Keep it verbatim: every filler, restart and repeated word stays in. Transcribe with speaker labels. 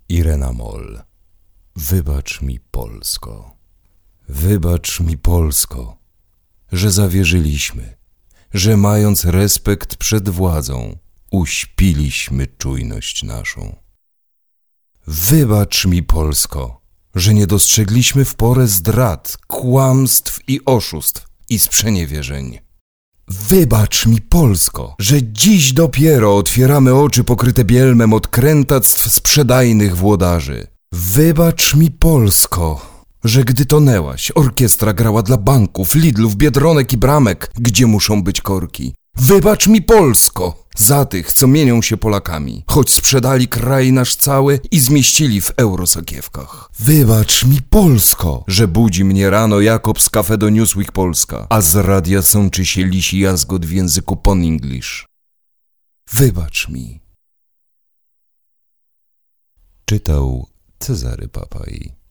Speaker 1: Irena Moll. Wybacz mi, Polsko. Wybacz mi, Polsko, że zawierzyliśmy, że mając respekt przed władzą, uśpiliśmy czujność naszą. Wybacz mi, Polsko, że nie dostrzegliśmy w porę zdrad, kłamstw i oszustw i sprzeniewierzeń. Wybacz mi, Polsko, że dziś dopiero otwieramy oczy pokryte bielmem od krętactw sprzedajnych włodarzy. Wybacz mi, Polsko, że gdy tonęłaś, orkiestra grała dla banków, Lidlów, Biedronek i bramek, gdzie muszą być korki. Wybacz mi, Polsko, za tych, co mienią się Polakami, choć sprzedali kraj nasz cały i zmieścili w eurosakiewkach. Wybacz mi, Polsko, że budzi mnie rano Jakob z Cafe do Newsweek Polska, a z radia sączy się lisi jazgot w języku Pon English. Wybacz mi. Czytał Cezary Papaj.